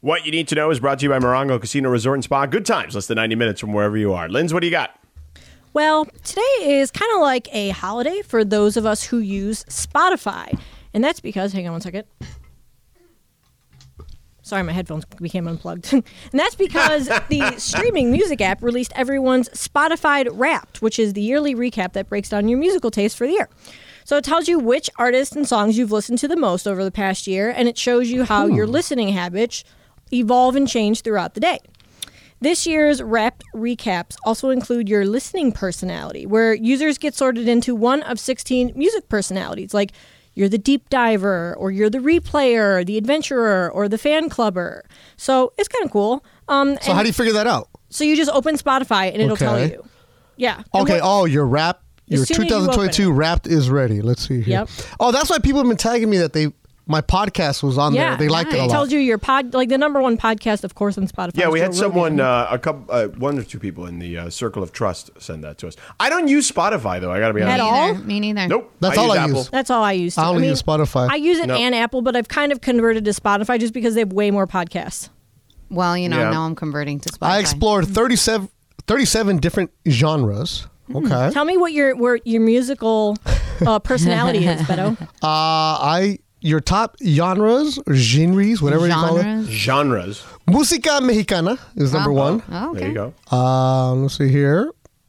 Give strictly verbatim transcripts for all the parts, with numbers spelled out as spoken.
What you need to know is brought to you by Morongo Casino Resort and Spa. Good times, less than ninety minutes from wherever you are. Linz, what do you got? Well, today is kind of like a holiday for those of us who use Spotify. And that's because, hang on one second. Sorry, my headphones became unplugged. And that's because the streaming music app released everyone's Spotify Wrapped, which is the yearly recap that breaks down your musical taste for the year. So it tells you which artists and songs you've listened to the most over the past year, and it shows you how hmm. your listening habits evolve and change throughout the day. This year's Wrapped recaps also include your listening personality, where users get sorted into one of sixteen music personalities, like you're the deep diver, or you're the replayer, the adventurer, or the fan clubber. So it's kind of cool. Um, so how do you figure that out? So you just open Spotify and it'll okay. tell you. Yeah. Okay. What, oh, your Wrapped, your twenty twenty-two you Wrapped is ready. Let's see here. Yep. Oh, that's why people have been tagging me that they my podcast was on yeah, there. They liked nice. it a lot. It tells you your pod, like the number one podcast, of course, on Spotify. Yeah, we Joe had someone, Rogan. uh, a couple, uh, one or two people in the uh, Circle of Trust send that to us. I don't use Spotify though. I got to be honest. At all? Me neither. Nope. That's I all use I Apple. use. That's all I use. I only I mean, use Spotify. I use it No. and Apple, but I've kind of converted to Spotify just because they have way more podcasts. Well, you know, Yeah. now I'm converting to Spotify. I explored thirty-seven, thirty-seven different genres. Okay. Tell me what your where your musical uh, personality is, Beto. Uh, I your top genres or genres, whatever you call it. Genres? Genres. Música mexicana is number Oh, one. Oh, okay. There you go. Uh, let's see here.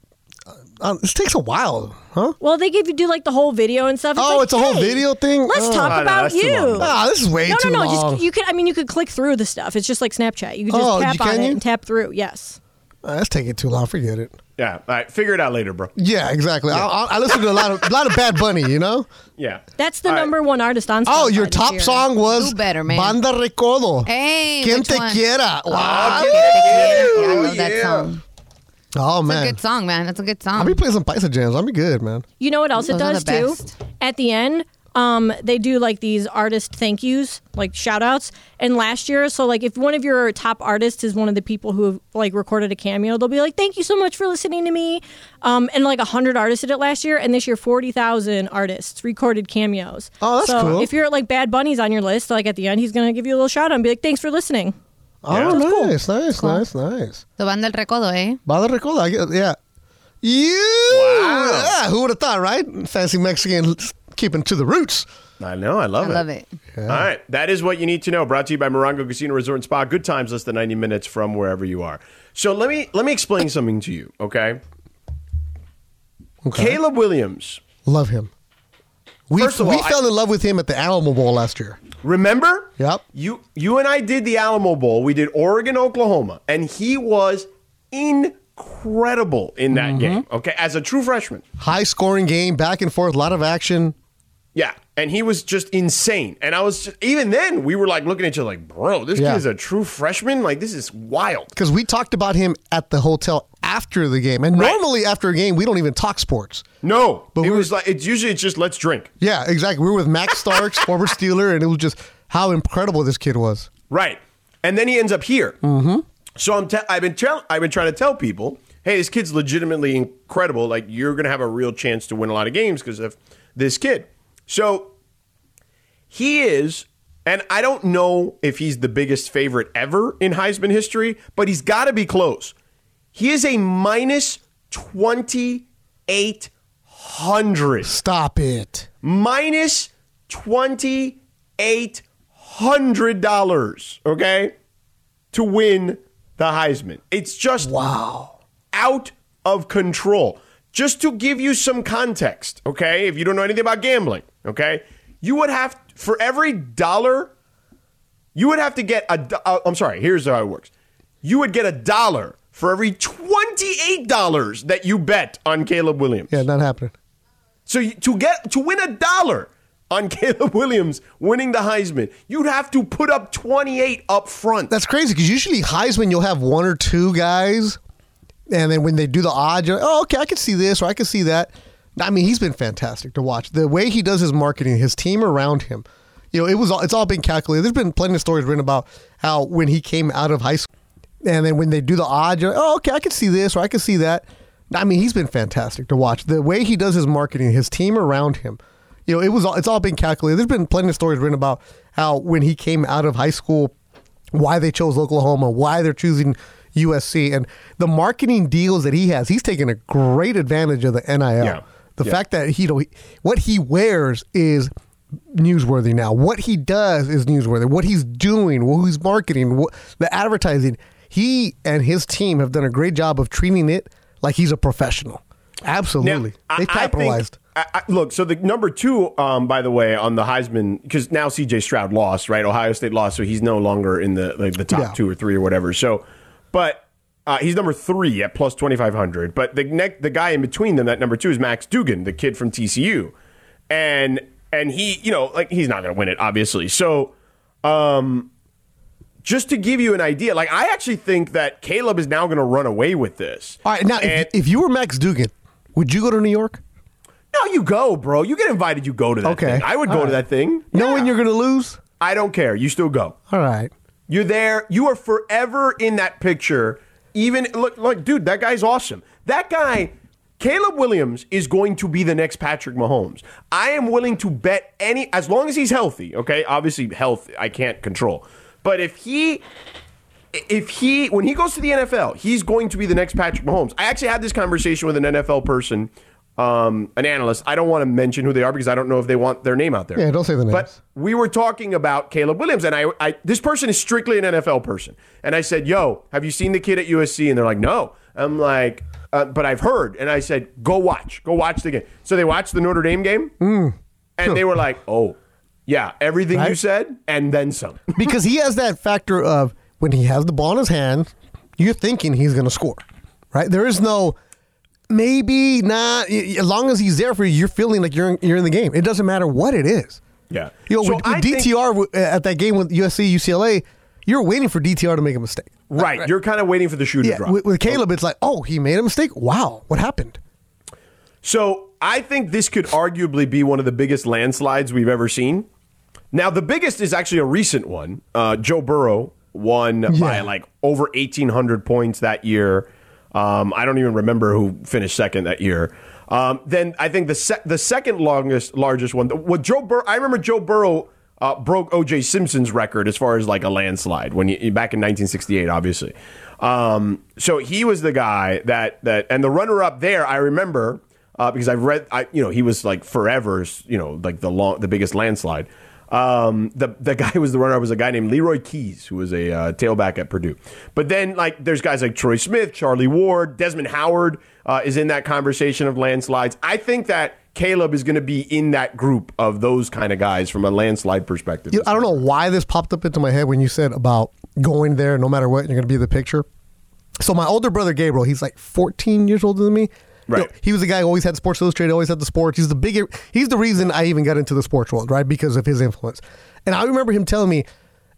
Uh, this takes a while, huh? Well, they give you do like the whole video and stuff. It's Oh, like, it's a whole hey, video thing? Let's Oh. talk Oh, no, about that's too you. long. Ah, this is way no, too no, no. long. Just you can. I mean, you could click through the stuff. It's just like Snapchat. You could just Oh, tap you- on can it you? and tap through. Yes. Uh, that's taking too long. Forget it. Yeah. All right. Figure it out later, bro. Yeah, exactly. I, I, I listen to a lot of a lot of Bad Bunny, you know? Yeah. That's the All right. number one artist on Spotify. Oh, your this top year. song was Do better, man. Banda Recodo. Hey, Quien which te one? quiera. Oh, Wow. Quien te quiera. Yeah, I Oh, love that yeah. song. Oh, It's a man. good song, man. That's a good song. I'll be playing some Paisa jams. I'll be good, man. You know what else Those it are does the too? best. At the end, um, they do like these artist thank yous, like shout outs. And last year, so like if one of your top artists is one of the people who have like recorded a cameo, they'll be like, thank you so much for listening to me. Um, and like one hundred artists did it last year. And this year, forty thousand artists recorded cameos. Oh, that's so cool. if you're like Bad Bunny's on your list, like at the end, he's going to give you a little shout out and be like, thanks for listening. Oh, Yeah. That's cool. nice, nice, nice, nice. The Banda El Recodo, eh? Banda Recodo, I get, yeah. You! Wow. Yeah, who would have thought, right? Fancy Mexican, keeping to the roots. I know. I love I it. love it. All right. That is what you need to know. Brought to you by Morongo Casino Resort and Spa. Good times, less than ninety minutes from wherever you are. So let me let me explain something to you, okay? Okay. Caleb Williams. Love him. We, First of we all, I- fell in love with him at the Alamo Bowl last year. Remember? Yep. You you and I did the Alamo Bowl. We did Oregon, Oklahoma, and he was incredible in that Mm-hmm. game. Okay, as a true freshman. High scoring game, back and forth, a lot of action. Yeah, and he was just insane. And I was just, even then we were like looking at each other like, bro, this Yeah. kid is a true freshman. Like this is wild. Because we talked about him at the hotel after the game. And Right. normally after a game, we don't even talk sports. No, But it we was were- like it's usually it's just let's drink. Yeah, exactly. We were with Max Starks, former Steeler, and it was just how incredible this kid was. Right. And then he ends up here. Mm-hmm. So I'm te- I've been tell- I've been trying to tell people, hey, this kid's legitimately incredible. Like you're going to have a real chance to win a lot of games because of this kid. So he is, and I don't know if he's the biggest favorite ever in Heisman history, but he's got to be close. He is a minus twenty-eight hundred. Stop it. Minus twenty-eight hundred dollars, okay, to win the Heisman. It's just Wow. out of control. Just to give you some context, okay, if you don't know anything about gambling, okay, you would have, for every dollar, you would have to get a, do- uh, I'm sorry, here's how it works. You would get a dollar for every twenty-eight dollars that you bet on Caleb Williams. Yeah, not happening. So you, to get to win a dollar on Caleb Williams winning the Heisman, you'd have to put up twenty-eight up front. That's crazy because usually Heisman, you'll have one or two guys. And then when they do the odds, you're like, oh, okay, I can see this or I can see that. I mean, he's been fantastic to watch. The way he does his marketing, his team around him, you know, it was all, it's all been calculated. There's been plenty of stories written about how when he came out of high school, and then when they do the odds, you're like, oh, okay, I can see this or I can see that. I mean, he's been fantastic to watch. The way he does his marketing, his team around him, you know, it was all, it's all been calculated. There's been plenty of stories written about how when he came out of high school why they chose Oklahoma, why they're choosing U S C, and the marketing deals that he has. He's taking a great advantage of the N I L. Yeah. The Yeah. fact that he, you know, he, what he wears is newsworthy now. What he does is newsworthy. What he's doing, what he's marketing, what, the advertising. He and his team have done a great job of treating it like he's a professional. Absolutely, Now, they I- I think- capitalized. I, I, look, so the number two, um, by the way, on the Heisman, because now C J Stroud lost, right? Ohio State lost, so he's no longer in the like the top Yeah. two or three or whatever. So, but uh, he's number three at plus twenty five hundred. But the next, the guy in between them, that number two, is Max Duggan, the kid from T C U, and and he, you know, like he's not going to win it, obviously. So, um, just to give you an idea, like I actually think that Caleb is now going to run away with this. All right, now And- if, if you were Max Duggan, would you go to New York? No, you go, bro. You get invited, you go to that Okay. thing. I would All go to right. that thing. Knowing Yeah. you're going to lose? I don't care. You still go. All right. You're there. You are forever in that picture. Even look, look, dude, that guy's awesome. That guy, Caleb Williams, is going to be the next Patrick Mahomes. I am willing to bet any, as long as he's healthy. Okay, obviously health I can't control, but if he, if he, when he goes to the N F L, he's going to be the next Patrick Mahomes. I actually had this conversation with an N F L person. Um, an analyst. I don't want to mention who they are because I don't know if they want their name out there. Yeah, don't say the names. But we were talking about Caleb Williams, and I, I, this person is strictly an N F L person. And I said, "Yo, have you seen the kid at U S C?" And they're like, "No." I'm like, uh, "But I've heard." And I said, "Go watch, go watch the game." So they watched the Notre Dame game, Mm. and they were like, "Oh, yeah, everything you Right? said, and then some." Because he has that factor of when he has the ball in his hand, you're thinking he's going to score, right? There is no maybe not. As long as he's there for you, you're feeling like you're in, you're in the game. It doesn't matter what it is. Yeah. You know, So with, I with think- D T R w- at that game with U S C, U C L A, you're waiting for D T R to make a mistake. Right, you're kind of waiting for the shoe to Yeah, drop. with, with Caleb, it's like, oh, he made a mistake. Wow, what happened? So I think this could arguably be one of the biggest landslides we've ever seen. Now, the biggest is actually a recent one. Uh, Joe Burrow won by Yeah. like over eighteen hundred points that year. Um, I don't even remember who finished second that year. Um, then I think the sec- the second longest, largest one, what Joe Burrow, I remember Joe Burrow uh, broke O J Simpson's record as far as like a landslide when he, back in nineteen sixty-eight, obviously. Um, so he was the guy that that, and the runner up there, I remember uh, because I've read, I you know, he was like forever, you know, like the long, the biggest landslide. Um, the the guy who was the runner up was a guy named Leroy Keys, who was a uh, tailback at Purdue. But then like there's guys like Troy Smith, Charlie Ward, Desmond Howard uh, is in that conversation of landslides. I think that Caleb is going to be in that group of those kind of guys from a landslide perspective. You know, I don't know why this popped up into my head when you said about going there, no matter what, you're going to be in the picture. So my older brother Gabriel, he's like fourteen years older than me. You Right. know, he was the guy who always had Sports Illustrated, always had the sports. He's the bigger. He's the reason I even got into the sports world, right? Because of his influence. And I remember him telling me,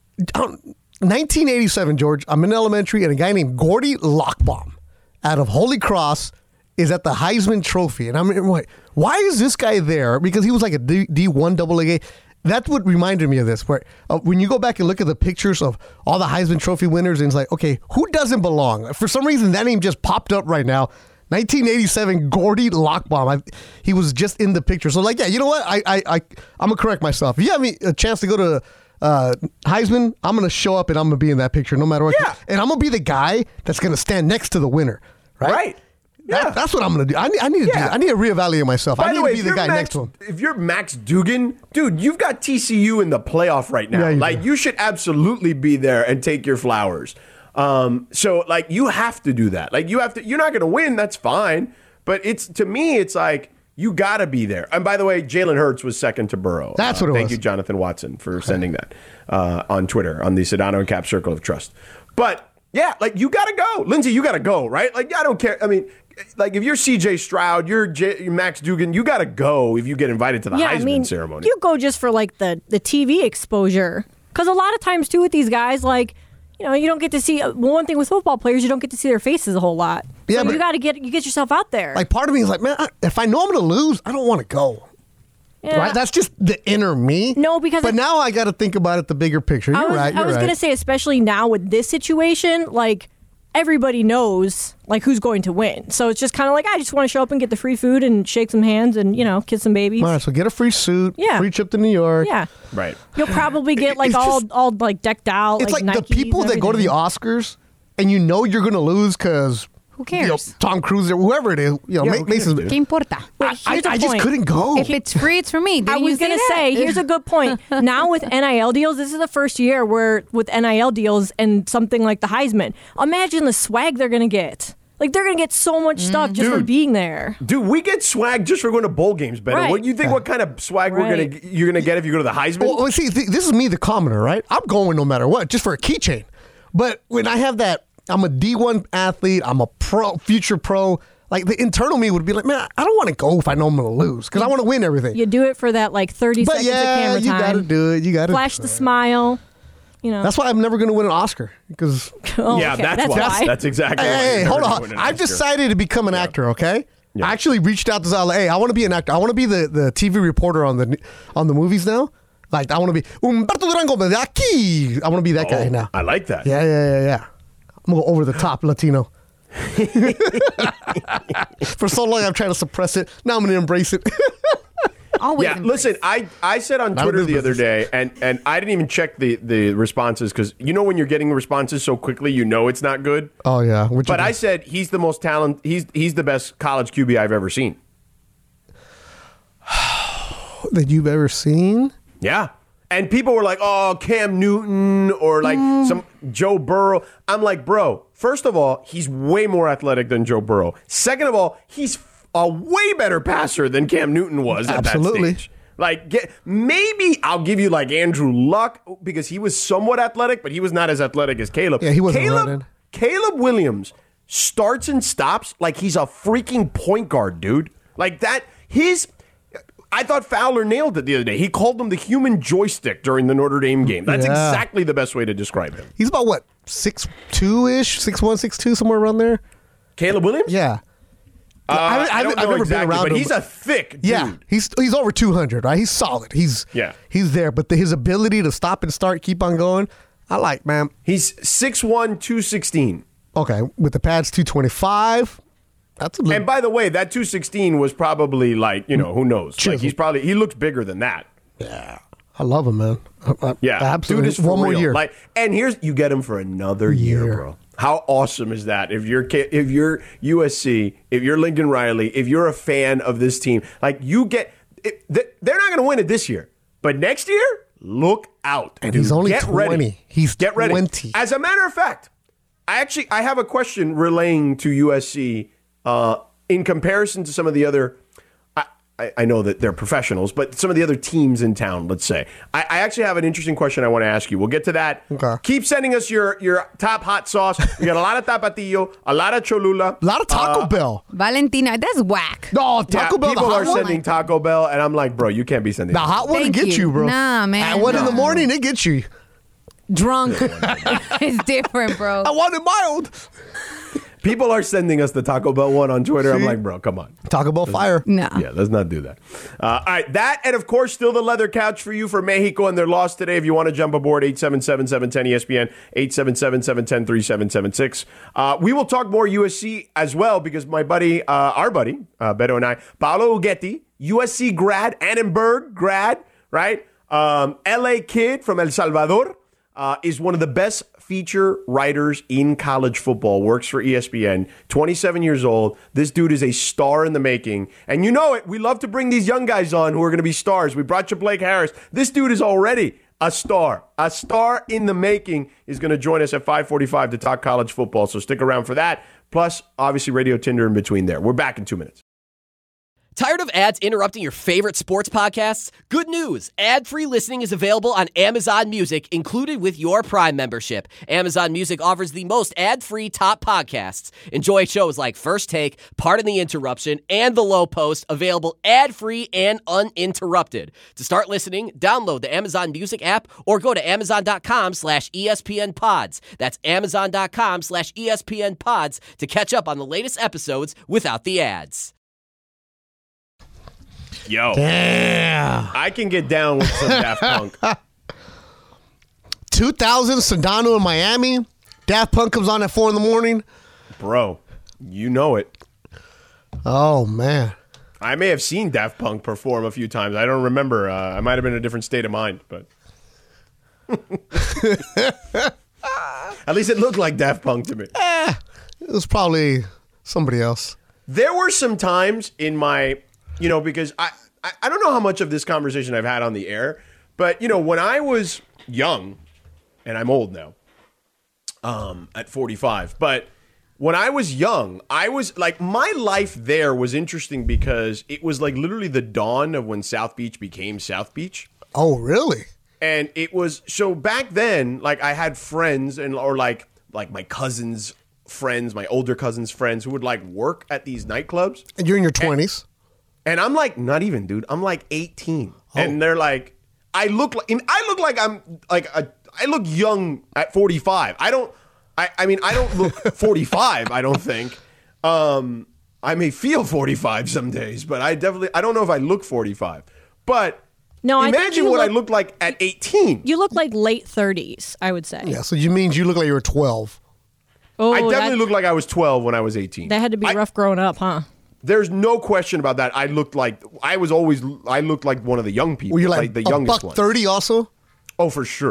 um, nineteen eighty-seven, George. I'm in elementary, and a guy named Gordy Lockbaum out of Holy Cross is at the Heisman Trophy, and I'm like, why is this guy there? Because he was like a D, D1 double A. That's what reminded me of this. Where uh, when you go back and look at the pictures of all the Heisman Trophy winners, and it's like, okay, who doesn't belong? For some reason, that name just popped up right now. nineteen eighty-seven, Gordy Lockbaum. I, he was just in the picture. So, like, yeah, you know what? I, I, I, I'm gonna correct myself. If you have me a chance to go to uh, Heisman, I'm gonna show up and I'm gonna be in that picture, no matter what. Yeah. And I'm gonna be the guy that's gonna stand next to the winner. Right. Right. That- Yeah. that's what I'm gonna do. I need, I need to do Yeah. that. I need to reevaluate myself. I By need the way, to be if the you're guy Max, next to him. If you're Max Duggan, dude, you've got T C U in the playoff right now. Yeah, you like do. you should absolutely be there and take your flowers. Um, so like you have to do that. Like you have to. You're not going to win. That's fine. But it's to me, it's like you got to be there. And by the way, Jalen Hurts was second to Burrow. That's Uh, what it thank was. you, Jonathan Watson, for sending that uh, on Twitter on the Sedano and Cap Circle of Trust. But yeah, like you got to go, Lindsay. You got to go, right? Like I don't care. I mean. Like if you're C J Stroud, you're J- you're Max Duggan, you got to go if you get invited to the Yeah, Heisman I mean, ceremony. you go just for like the the T V exposure, because a lot of times too with these guys, like you know, you don't get to see. Well, one thing with football players, you don't get to see their faces a whole lot. Yeah, so but- you got to get you get yourself out there. Like part of me is like, man, I, if I know I'm gonna lose, I don't want to go. Yeah. Right? That's just the inner me. No, because But it- now I got to think about it, the bigger picture. You're I was, right. You're I was right. gonna say, especially now with this situation, like everybody knows like who's going to win. So it's just kind of like I just want to show up and get the free food and shake some hands and you know kiss some babies. All right, so get a free suit, Yeah. free trip to New York. Yeah, Right. you'll probably get like It's all just- all like decked out. It's like, like, the Nikes people and that go to the everything. Oscars and you know you're going to lose because Who cares? Tom Cruise or whoever it is. You know, Yeah, Ma- who cares, Mason's. dude? ¿Qué importa? Wait, I, here's a I just point. couldn't go. If it's free, it's for me. Didn't I was you going to that? say, here's a good point. Now with N I L deals, this is the first year where with N I L deals and something like the Heisman, imagine the swag they're going to get. Like they're going to get so much stuff just for Dude. being there. Dude, we get swag just for going to bowl games, Beto. Right. What you think? What kind of swag we're Right. gonna you're gonna get if you go to the Heisman? Well, well, see, th- this is me, the commoner, right? I'm going no matter what, just for a keychain. But when I have that, I'm a D one athlete. I'm a pro, future pro. Like the internal me would be like, man, I don't want to go if I know I'm going to lose because I want to win everything. You do it for that like thirty But seconds of yeah, camera you time. got to do it. You got to Flash the smile. You know. That's why I'm never going to win an Oscar because. Oh, yeah, okay, that's, why. why. That's exactly. Hey, why hey, you're hold never on. gonna win an I've Oscar. decided to become an actor. Okay. Yeah. I actually reached out to Zala. Hey, I want to be an actor. I want to be the, the T V reporter on the on the movies now. Like I want to be Humberto Durango de aquí. I want to be that guy Oh, now. I like that. Yeah, yeah, yeah, yeah. I'm going over the top Latino. For so long, I'm trying to suppress it. Now I'm going to embrace it. Always. Yeah, embrace. listen, I, I said on Not Twitter in the other business. day, and, and I didn't even check the, the responses because you know when you're getting responses so quickly, you know it's not good. Oh yeah, which But I said he's the most talent. He's he's the best college Q B I've ever seen. that you've ever seen. Yeah. And people were like, oh, Cam Newton or like some Joe Burrow. I'm like, bro, first of all, he's way more athletic than Joe Burrow. Second of all, he's a way better passer than Cam Newton was at Absolutely. that stage. Like, get, maybe I'll give you like Andrew Luck because he was somewhat athletic, but he was not as athletic as Caleb. Yeah, he wasn't Caleb, running. Caleb Williams starts and stops like he's a freaking point guard, dude. Like that, his... I thought Fowler nailed it the other day. He called him the human joystick during the Notre Dame game. That's Yeah. exactly the best way to describe him. He's about what six two ish, six one, six two, somewhere around there. Caleb Williams? Yeah. Uh, I, don't know I've never exactly, been around but him, he's a thick dude. Yeah, he's he's over two hundred, right? He's solid. He's Yeah. he's there, but the, his ability to stop and start, keep on going, I like, man. He's six one, two sixteen. Okay, with the pads, two twenty five. That's a little, And by the way, that two sixteen was probably like, you know, who knows? Like Chisel. he's probably, he looks bigger than that. yeah. I love him, man. I- I- Yeah. absolutely. Dude is for One more real. year. Like, and here's, you get him for another year, Year. bro. How awesome is that? If you're K- if you're U S C, if you're Lincoln Riley, if you're a fan of this team, like you get, it, th- they're not going to win it this year, but next year, look out. And dude. he's only get twenty. Ready. He's get ready. twenty. As a matter of fact, I actually I have a question relaying to U S C uh, in comparison to some of the other. I, I know that they're professionals, but some of the other teams in town, let's say. I, I actually have an interesting question I want to ask you. We'll get to that. Okay. Keep sending us your, your top hot sauce. We got a lot of tapatio, a lot of Cholula. a lot of Taco Uh, Bell. Valentina, that's whack. No, yeah, Taco Bell. The people hot are one. sending Taco Bell, and I'm like, bro, you can't be sending The this. hot one Thank gets you. you, bro. Nah, man. At one in the No. morning, it gets you. Drunk. It's different, bro. I want it mild. People are sending us the Taco Bell one on Twitter. I'm See? like, bro, come on. Taco Bell fire. No. Yeah, let's not do that. Uh, all right, that and of course, still the leather couch for you for Mexico and their loss today. If you want to jump aboard, eight seven seven, seven one zero E S P N, eight seven seven, seven one zero, three seven seven six. Uh, we will talk more U S C as well because my buddy, uh, our buddy, uh, Beto and I, Paolo Uggetti, U S C grad, Annenberg grad, right? Um, L A kid from El Salvador. Uh, is one of the best feature writers in college football, works for E S P N, twenty-seven years old. This dude is a star in the making. And you know it. We love to bring these young guys on who are going to be stars. We brought you Blake Harris. This dude is already a star. A star in the making is going to join us at five forty-five to talk college football. So stick around for that. Plus, obviously, Radio Tinder in between there. We're back in two minutes. Tired of ads interrupting your favorite sports podcasts? Good news! Ad-free listening is available on Amazon Music, included with your Prime membership. Amazon Music offers the most ad-free top podcasts. Enjoy shows like First Take, Pardon the Interruption, and The Low Post, available ad-free and uninterrupted. To start listening, download the Amazon Music app or go to amazon.com slash ESPN pods. That's amazon.com slash ESPN pods to catch up on the latest episodes without the ads. Yo, Yeah. I can get down with some Daft Punk. two thousand Sedano in Miami. Daft Punk comes on at four in the morning. Bro, you know it. Oh man. I may have seen Daft Punk perform a few times. I don't remember. Uh, I might have been in a different state of mind, but at least it looked like Daft Punk to me. Eh, it was probably somebody else. There were some times in my, you know, because I, I, I don't know how much of this conversation I've had on the air, but, you know, when I was young, and I'm old now, um, at forty-five, but when I was young, I was like, my life there was interesting because it was like literally the dawn of when South Beach became South Beach. Oh, really? And it was, so back then, like I had friends and, or like, like my cousins' friends, my older cousins' friends who would like work at these nightclubs. And you're in your twenties? And I'm like, not even, dude. I'm like eighteen. Oh. And they're like, I look like, I look like I'm like, a, I look young at forty-five. I don't, I, I mean, I don't look forty-five, I don't think. Um, I may feel forty-five some days, but I definitely, I don't know if I look forty-five. But No, I think imagine you what I look- looked like at eighteen. You look like late thirties, I would say. Yeah, so you mean you look like you were twelve. Oh, I definitely that, looked like I was twelve when I was eighteen. that had to be I- rough growing up, huh? There's no question about that. I looked like, I was always, I looked like one of the young people. Were you like, the a youngest buck one. thirty also? Oh, for sure.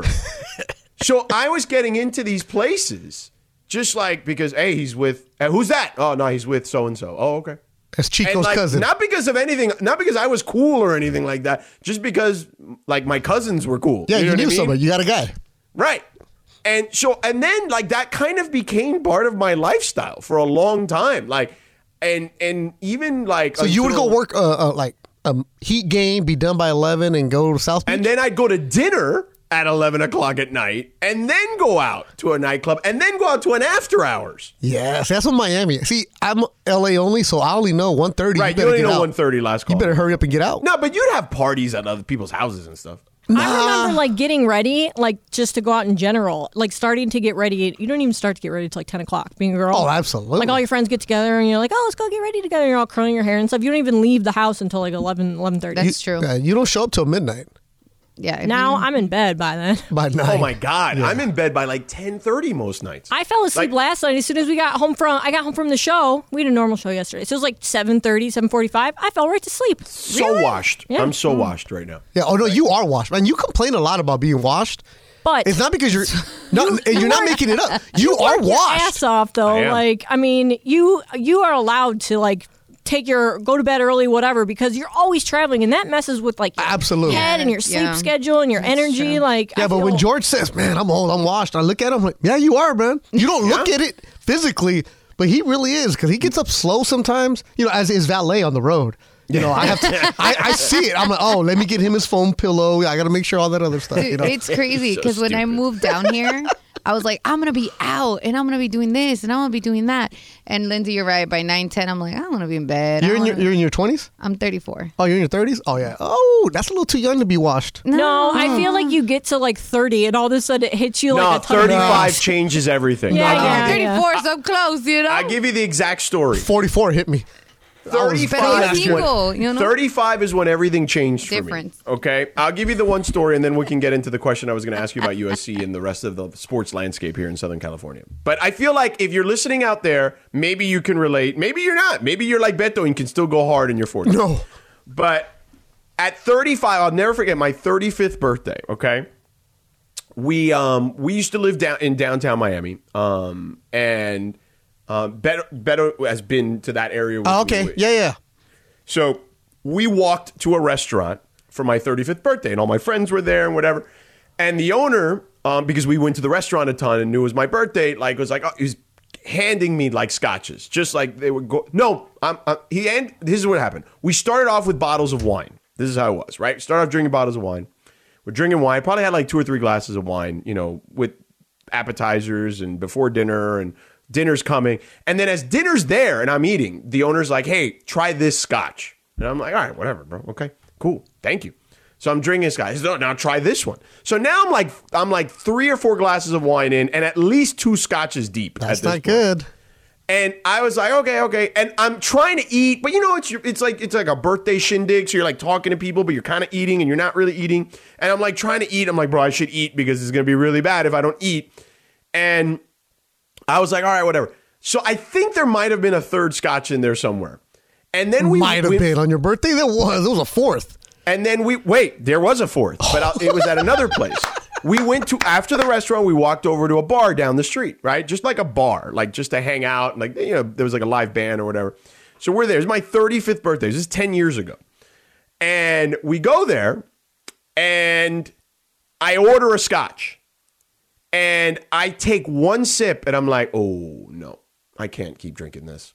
So I was getting into these places just like because, hey, he's with, uh, who's that? Oh, no, he's with so-and-so. Oh, okay. That's Chico's And like, cousin. not because of anything, not because I was cool or anything like that, just because like my cousins were cool. yeah, you, know what knew I mean? somebody. You got a guy. Right. And so, and then like that kind of became part of my lifestyle for a long time. Like, and, and even like, So you would until- go work uh, uh, like a Heat game, be done by eleven, and go to South Beach? And then I'd go to dinner at eleven o'clock at night and then go out to a nightclub and then go out to an after hours. Yes, that's what Miami. See, I'm L A only, so I only know one thirty. Right. You You better only get know out. one thirty last call. You better hurry up and get out. No, but you'd have parties at other people's houses and stuff. I remember like getting ready, like just to go out in general, like starting to get ready. You don't even start to get ready till like ten o'clock. Being a girl, Oh, absolutely. Like all your friends get together and you're like, oh, let's go get ready together. You're all curling your hair and stuff. You don't even leave the house until like eleven, eleven thirty. That's true. Uh, you don't show up till midnight Yeah. if Now you- I'm in bed by then. by nine. Oh my God. I'm in bed by like ten thirty most nights. I fell asleep Like- last night as soon as we got home from. I got home from the show. We had a normal show yesterday, so it was like seven thirty, seven forty-five. I fell right to sleep. So washed. Yeah. I'm so washed right now. Yeah. Oh no, you are washed, man. You complain a lot about being washed. But It's not because you're not. and you're not making it up. You are your washed. ass off though. I am. Like I mean, you you are allowed to like take your go to bed early, whatever, because you're always traveling, and that messes with like your Absolutely. head and your sleep Yeah. schedule and your energy. true. Like Yeah, I but when feel- George says, "Man, I'm old, I'm washed," I look at him like, "Yeah, you are, man. You don't look Yeah. at it physically, but he really is because he gets up slow sometimes. You know, as his valet on the road. You know, I have to. I, I see it. I'm like, oh, let me get him his foam pillow. I got to make sure all that other stuff. Dude, You know, it's crazy So because when I stupid. moved down here, I was like, I'm gonna be out and I'm gonna be doing this and I'm gonna be doing that. And Lindsay, you're right. By nine, ten, I'm like, I want to be in bed. I you're in your wanna- you're in your twenties. I'm thirty-four. Oh, you're in your thirties. Oh yeah. Oh, that's a little too young to be washed. no, I feel like you get to like thirty, and all of a sudden it hits you No, like a ton of thirty-five bricks. changes everything. Yeah, I'll, yeah, give you- yeah. thirty-four, so I'm close, you know. I'll give you the exact story. Forty-four hit me. thirty-five, But is it's when, people, you know? thirty-five is when everything changed for Difference. me. Okay, I'll give you the one story, and then we can get into the question I was going to ask you about U S C and the rest of the sports landscape here in Southern California. But I feel like if you're listening out there, maybe you can relate. Maybe you're not. Maybe you're like Beto and can still go hard in your forties. No. But at thirty-five, I'll never forget my thirty-fifth birthday. Okay, we um we used to live down in downtown Miami, um and um Beto, Beto has been to that area. With Oh, me, okay. which- Yeah, yeah. so we walked to a restaurant for my thirty-fifth birthday, and all my friends were there and whatever. And the owner, um, because we went to the restaurant a ton and knew it was my birthday, like was like, oh, he was handing me like scotches, just like they would go. No, I'm, I'm, he and this is what happened. We started off with bottles of wine. This is how it was, right? Started off drinking bottles of wine. We're drinking wine. Probably had like two or three glasses of wine, you know, with appetizers and before dinner and dinner's coming. And then as dinner's there and I'm eating, the owner's like, hey, try this scotch. And I'm like, all right, whatever, bro. Okay, cool. Thank you. So I'm drinking this guy. He says, no, now try this one. So now I'm like, I'm like three or four glasses of wine in and at least two scotches deep. That's at this not point. good. And I was like, okay, okay. And I'm trying to eat, but you know, it's it's like it's like a birthday shindig. So you're like talking to people, but you're kind of eating and you're not really eating. And I'm like trying to eat. I'm like, bro, I should eat because it's gonna be really bad if I don't eat. And I was like, all right, whatever. So I think there might have been a third scotch in there somewhere. And then we might have we, been on your birthday. There was. There was a fourth. And then we wait. There was a fourth, but I'll, it was at another place. We went to after the restaurant. We walked over to a bar down the street, right? Just like a bar, like just to hang out. Like you know, there was like a live band or whatever. So we're there. It's my thirty-fifth birthday. This is ten years ago, and we go there, and I order a scotch, and I take one sip, and I'm like, oh no, I can't keep drinking this.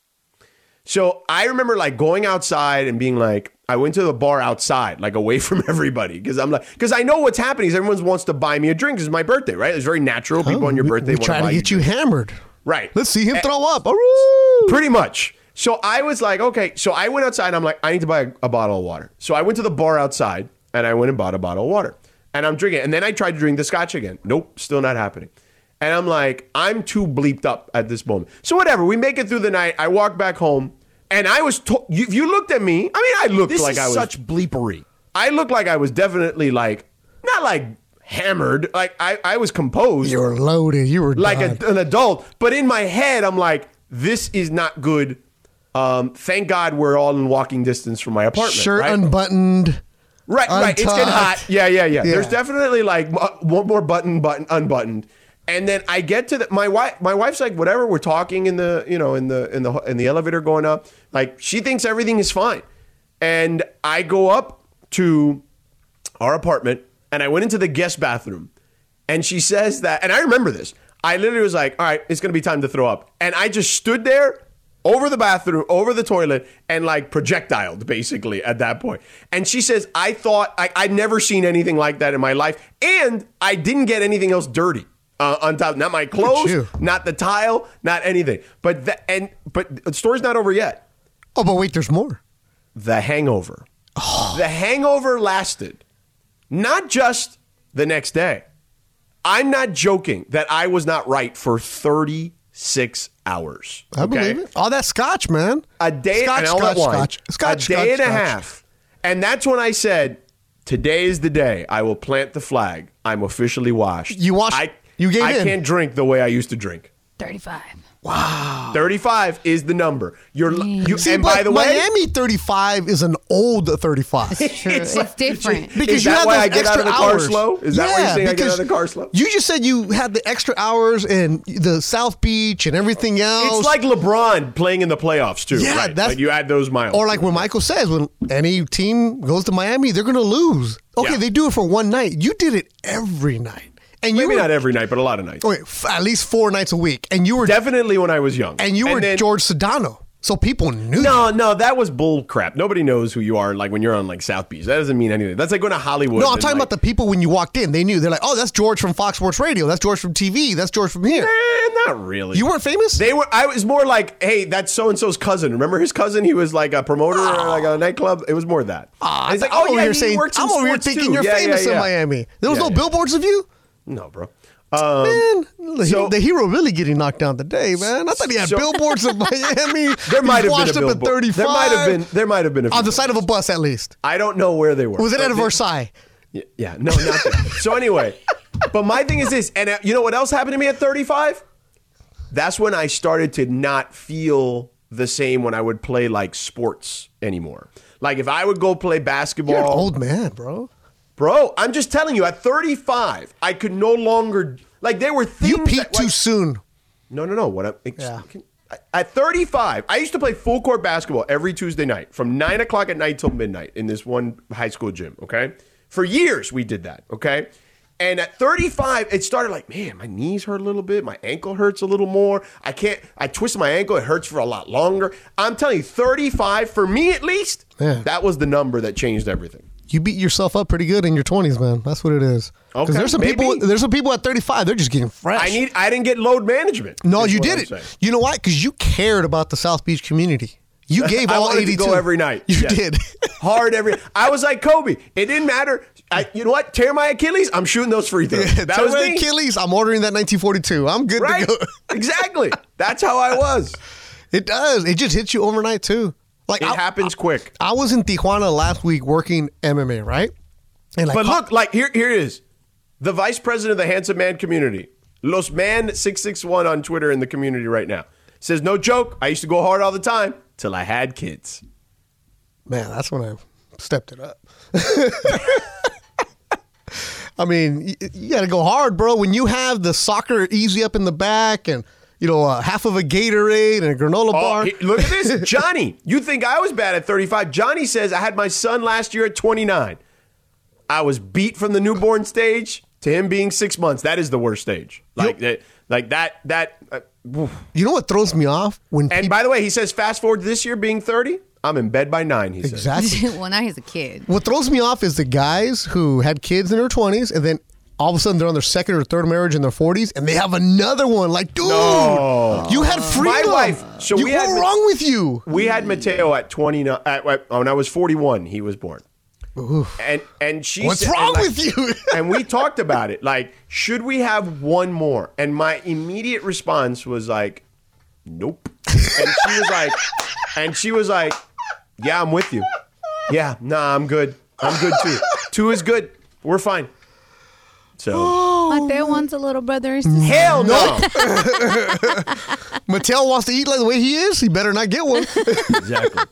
So I remember like going outside and being like, I went to the bar outside, like away from everybody. Because I'm like, because I know what's happening is everyone wants to buy me a drink. It's my birthday, right? It's very natural. People Oh, on your we- birthday we want try to buy to get you hammered. Right. Let's see him Eh, throw up. Aroo! Pretty much. So I was like, okay. So I went outside and I'm like, I need to buy a, a bottle of water. So I went to the bar outside and I went and bought a bottle of water. And I'm drinking it. And then I tried to drink the scotch again. Nope, still not happening. And I'm like, I'm too bleeped up at this moment. So whatever, we make it through the night. I walk back home. And I was, to- you, you looked at me. I mean, I looked This like is I was such bleepery. I looked like I was definitely like, not like hammered. Like I, I was composed, You were loaded. You were like done. a, an adult. But in my head, I'm like, this is not good. Um, thank God we're all in walking distance from my apartment. shirt right? unbuttoned. Right, right. It's getting untucked. hot. Yeah, yeah, yeah, Yeah. There's definitely like m- one more button, button, unbuttoned. And then I get to the my wife. My wife's like, whatever. We're talking in the you know in the in the in the elevator going up. Like she thinks everything is fine. And I go up to our apartment and I went into the guest bathroom. And she says that, and I remember this. I literally was like, all right, it's gonna be time to throw up. And I just stood there over the bathroom, over the toilet, and like projectiled basically at that point. And she says, I thought I, I'd never seen anything like that in my life, and I didn't get anything else dirty uh, on top. Not my clothes, you. not the tile, not anything. But the, and but the story's not over yet. Oh, but wait, there's more. The hangover. The hangover lasted not just the next day. I'm not joking that I was not right for thirty-six hours. I okay? believe it. All that scotch, man. A day Scotch, and all scotch, that wine. scotch, scotch, a day scotch, and a scotch. half. And that's when I said, today is the day I will plant the flag. I'm officially washed. You washed- I, you gave I in. can't drink the way I used to drink. thirty-five. thirty-five is the number. You're you, See, and but by the way, Miami thirty-five is an old thirty-five. True. It's, different. Because Is you that have why those I get out extra of the car hours. slow? Is that why you're saying I get because out of the car slow? You just said you had the extra hours and the South Beach and everything else. It's like LeBron playing in the playoffs too. Yeah, right? that's- like you add those miles. or like when Michael says, when any team goes to Miami, they're going to lose. Okay, Yeah. they do it for one night. You did it every night. And you maybe were, not every night, but a lot of nights. okay, f- at least four nights a week. And you were Definitely when I was young. and you were then- George Sedano. So people knew. No, no, that was bull crap. Nobody knows who you are. Like when you're on like South Beach, that doesn't mean anything. That's like going to Hollywood. No, I'm and, talking like, about the people when you walked in. They knew. They're like, oh, that's George from Fox Sports Radio. That's George from T V. That's George from here. Eh, not really. You weren't famous? They were. I was more like, hey, that's so and so's cousin. Remember his cousin? He was like a promoter at like a nightclub. It was more that. Ah, And he's like, I'm oh over yeah, here he saying, works in I'm over here sports, thinking too. you're Yeah, famous yeah, in yeah. Miami. There was Yeah, no yeah. billboards of you? No, bro. Um, Man, the, so- the hero really getting knocked down today, man. I thought he had So- billboards of Miami. there might have washed been a up at billboard. thirty-five. There might have been. There might have been a On the side of a bus, at least. I don't know where they were. Was it but at a they- Versailles? Yeah, yeah, no, not that. So anyway, but my thing is this, and uh, you know what else happened to me at thirty-five? That's when I started to not feel the same when I would play like sports anymore. Like if I would go play basketball, You're an old man, bro. bro. I'm just telling you, at thirty-five, I could no longer like there were things. You that, peaked too like- soon. No, no, no. What I'm, Yeah. At thirty-five, I used to play full court basketball every Tuesday night from nine o'clock at night till midnight in this one high school gym. Okay, for years we did that. Okay, and at thirty-five, it started like, man, my knees hurt a little bit, my ankle hurts a little more. I can't. I twist my ankle, it hurts for a lot longer. I'm telling you, thirty-five for me at least. Yeah. That was the number that changed everything. You beat yourself up pretty good in your twenties, man. That's what it is. Because Okay, there's some maybe. people. There's some people at thirty-five. They're just getting fresh. I need. I didn't get load management. No, is you what did I'm it. saying. You know why? Because you cared about the South Beach community. You gave I all wanted eighty-two. to go every night. You Yes. did. Hard every. I was like Kobe. It didn't matter. I, you know what? Tear my Achilles. I'm shooting those free throws. that Tell was my me. Achilles. I'm ordering that nineteen forty-two. I'm good Right? to go. Exactly. That's how I was. It does. It just hits you overnight too. Like It I, happens quick. I was in Tijuana last week working M M A, right? And like, But look, like here, here it is. The vice president of the Handsome Man community. Los Man six six one on Twitter in the community right now. Says, no joke, I used to go hard all the time till I had kids. Man, that's when I stepped it up. I mean, you, you got to go hard, bro. When you have the soccer easy up in the back and, you know, uh, half of a Gatorade and a granola Oh, bar. he- look at this. Johnny, you think I was bad at thirty-five. Johnny says, I had my son last year at twenty-nine. I was beat from the newborn stage to him being six months. That is the worst stage. Like that, like that, that. Uh, oof. You know what throws me off? When and peop- by the way, he says, fast forward to this year being thirty. I'm in bed by nine, he says. Exactly. Well, now he's a kid. What throws me off is the guys who had kids in their twenties and then all of a sudden they're on their second or third marriage in their forties and they have another one. Like, dude, No. you had freedom. My wife- so you, we had- what's wrong with you? We had Mateo at twenty-nine. At, at, when I was forty-one, he was born. And and she What's said, wrong and like- with you? And we talked about it. Like, should we have one more? And my immediate response was like, nope. And she was like, and she was like, yeah, I'm with you. Yeah, nah, I'm good. I'm good too. Two is good. We're fine. So Mateo wants a little brother and sister. hell no. Mattel wants to eat like the way he is. He better not get one. Exactly.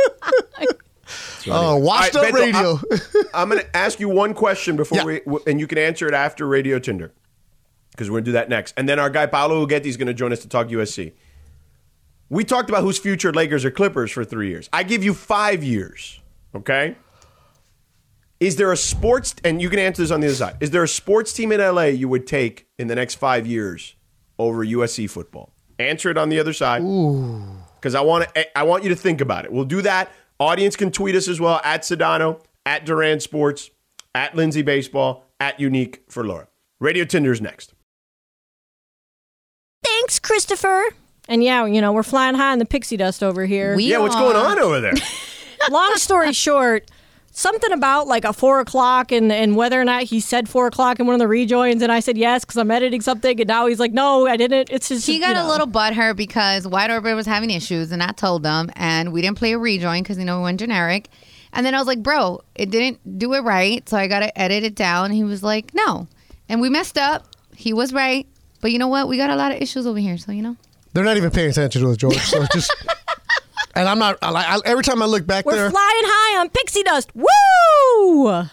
Oh, washed All up right, Beto, radio. I'm, I'm going to ask you one question before Yeah. we, w- and you can answer it after Radio Tinder, because we're going to do that next. And then our guy Paolo Ugetti is going to join us to talk U S C. We talked about who's future Lakers or Clippers for three years. I give you five years, okay? Is there a sports, and you can answer this on the other side, is there a sports team in L A you would take in the next five years over U S C football? Answer it on the other side. Because I want to, I want you to think about it. We'll do that. Audience can tweet us as well, at Sedano, at Duran Sports, at Lindsay Baseball, at Unique for Laura. Radio Tinder's next. Thanks, Christopher. And yeah, you know, we're flying high in the pixie dust over here. We Yeah, what's are- going on over there? Long story short, something about like a four o'clock and, and whether or not he said four o'clock in one of the rejoins. And I said yes because I'm editing something. And now he's like, no, I didn't. It's just, He got you know. a little butthurt because White Orbit was having issues, and I told them, and we didn't play a rejoin because, you know, we went generic. And then I was like, bro, it didn't do it right, so I got to edit it down. He was like, no. And we messed up. He was right. But you know what? We got a lot of issues over here, so, you know. They're not even paying attention to us, George. So just, and I'm not. I, I, every time I look back We're there, flying high on pixie dust. Woo!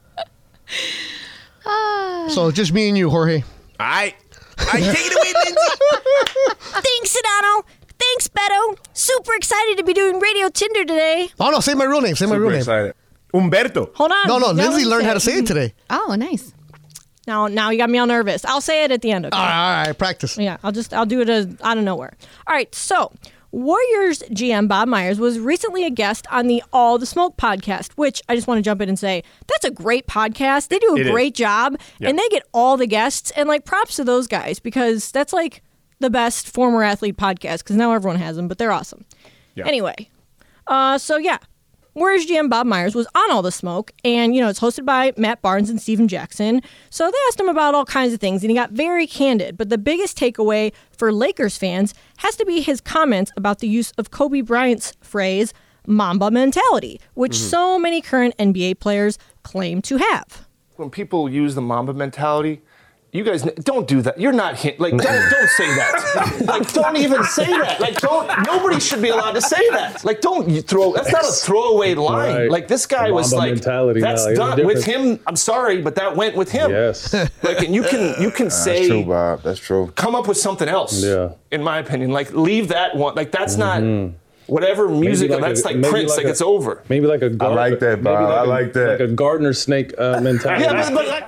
so it's just me and you, Jorge. I, I take it away, Lindsay. Thanks, Sedano. Thanks, Beto. Super excited to be doing Radio Tinder today. Oh no, say my real name. Say my real name. Umberto. Hold on. No, no, Now let Lindsay me learned say how to say it today. Oh, nice. Now, now you got me all nervous. I'll say it at the end. Okay? All right, all right, practice. Yeah, I'll just I'll do it as, out of nowhere. All right, so Warriors G M Bob Myers was recently a guest on the All the Smoke podcast, which I just want to jump in and say that's a great podcast. They do a It is. great job, Yeah. and they get all the guests, and like props to those guys because that's like the best former athlete podcast because now everyone has them, but they're awesome. Yeah. Anyway, uh, so yeah. Warriors G M Bob Myers was on All the Smoke, and, you know, it's hosted by Matt Barnes and Steven Jackson. So they asked him about all kinds of things, and he got very candid. But the biggest takeaway for Lakers fans has to be his comments about the use of Kobe Bryant's phrase, Mamba mentality, which so many current N B A players claim to have. When people use the Mamba mentality, you guys don't do that. You're not hit. Like, don't, don't say that. Like, don't even say that. Like, don't. Nobody should be allowed to say that. Like, don't you throw. That's not a throwaway line. Right. Like, this guy The was Mamba like, mentality that's now, it's done with different. him. I'm sorry, but that went with him. Yes. Like, and you can you can That's say, true, Bob. That's true. come up with something else. Yeah. In my opinion, like, leave that one. Like, that's not whatever music. like that's a- like maybe Prince. like Like, a- it's over. Maybe like a gar- like that, maybe Bob. I a- like that. Like a gardener snake uh, mentality. Yeah, but, but like,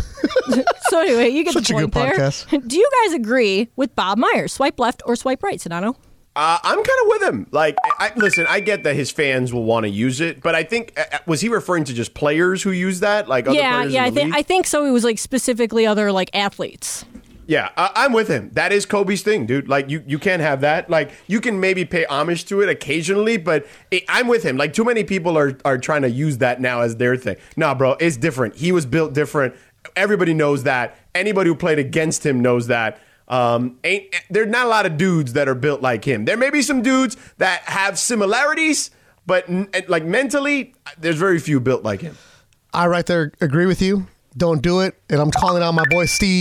So anyway, you get Such the a point good there. podcast. Do you guys agree with Bob Myers? Swipe left or swipe right, Sedano? Uh, I'm kind of with him. Like, I, I, listen, I get that his fans will want to use it, but I think uh, was he referring to just players who use that, like other Yeah, players yeah, I in the think league? I think so. It was like specifically other like athletes. Yeah, I, I'm with him. That is Kobe's thing, dude. Like, you, you can't have that. Like, you can maybe pay homage to it occasionally, but it, I'm with him. Like, too many people are are trying to use that now as their thing. Nah, bro, it's different. He was built different. Everybody knows that. Anybody who played against him knows that. Um, ain't there's not a lot of dudes that are built like him. There may be some dudes that have similarities, but n- like mentally, there's very few built like him. I right there agree with you. Don't do it. And I'm calling out my boy Steve,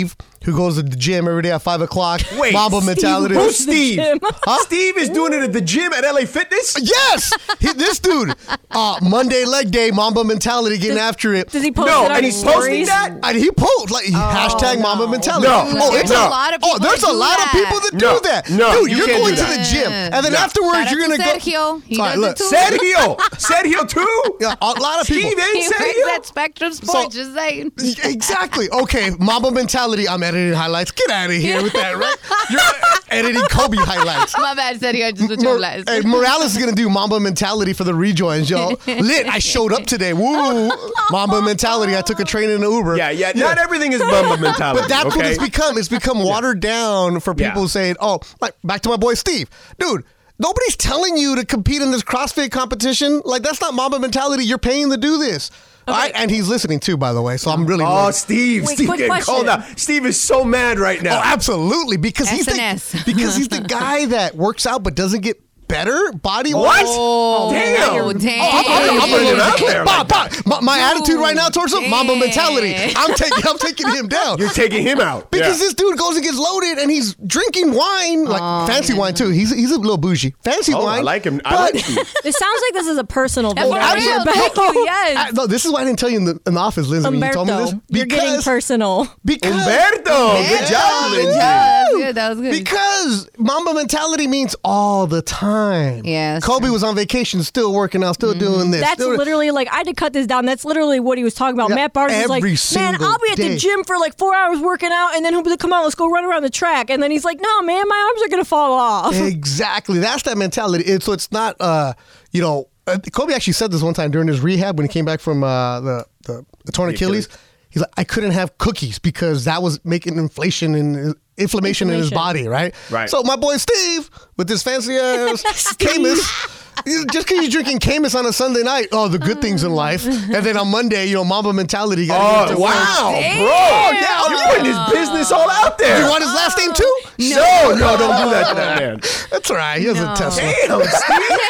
who goes to the gym every day at five o'clock. Wait, Mamba Steve, mentality. Who's goes to the Steve? gym. Huh? Steve is doing it at the gym at L A Fitness? Yes, he, this dude. Uh, Monday leg day, Mamba mentality, getting after it. Does he post No, it on and his he's posting stories? that? And he posts like hashtag Mamba mentality. No. oh, There's it's a no. lot of Oh, people there's that a do lot that. of people that No. do that. No, Dude, you you're can't going do to that. the gym, and then No. afterwards Shout out you're to gonna go. Sergio. He All right, does look, it too. Sergio. Sergio too? Yeah, a lot of people. Steve and He works Sergio? at Spectrum Sports. just saying. Exactly. Okay, Mamba mentality. I'm editing highlights. Get out of here with that, right? You're editing Kobe highlights. My bad, Sergio. I just put Mor- your last. hey, Morales is gonna do Mamba mentality for the rejoins, yo. Lit. I showed up today. Woo. Mamba mentality. I took a train in an Uber. Yeah, yeah. Not everything is Mamba mentality. But that's okay? what it's become. It's become watered down for people Yeah. saying, "Oh, like back to my boy Steve, dude." Nobody's telling you to compete in this CrossFit competition. Like that's not Mamba mentality. You're paying to do this. All right, and he's listening too, by the way. So I'm really. Oh, really- Steve. Wait, Steve quick getting question. called out. Steve is so mad right now. Oh, absolutely, because he's the S N S. because he's the guy that works out but doesn't get better body What? wise. Oh, Damn. damn. I'm putting- I'm putting him out there like Bob, that. Bob, my, my attitude right now towards him, Mamba Damn. mentality. I'm taking, I'm taking him down. You're taking him out. Because Yeah. this dude goes and gets loaded and he's drinking wine, like fancy wine too. He's he's a little bougie. Fancy Oh, wine. I like him. I but- like Steve. It sounds like this is a personal That's vendetta for on your real. back. Thank you. Yes. I- no, this is why I didn't tell you in the, in the office, Lindsay, when you told me this. Umberto, you're getting personal. because Umberto. Good job, Lindsay. That was good. That was good. Because Mamba mentality means all the time. Yeah, that's Kobe true. was on vacation, still working out, still doing this. That's still- literally like I had to cut this down. That's literally what he was talking about. Yeah, Matt Barnes is like, every man, single I'll be at day. the gym for like four hours working out, and then he'll be like, come on, let's go run around the track. And then he's like, no, man, my arms are gonna fall off. Exactly. That's that mentality. It's, so it's not, uh, you know, uh, Kobe actually said this one time during his rehab when he came back from uh, the, the, the torn Achilles. Achilles. He's like, I couldn't have cookies because that was making inflation and inflammation in his Inflammation. body, right? Right. So my boy Steve, with this fancy ass Camus, just because you're drinking Camus on a Sunday night, oh, the good things in life. And then on Monday, you know, Mamba mentality. You gotta get Oh, to work. wow, Damn. bro. Yeah, You're putting his business all out there. You want his last name too? No, no, don't do that to that man. That's all right. He has No. a Tesla. Damn, Steve.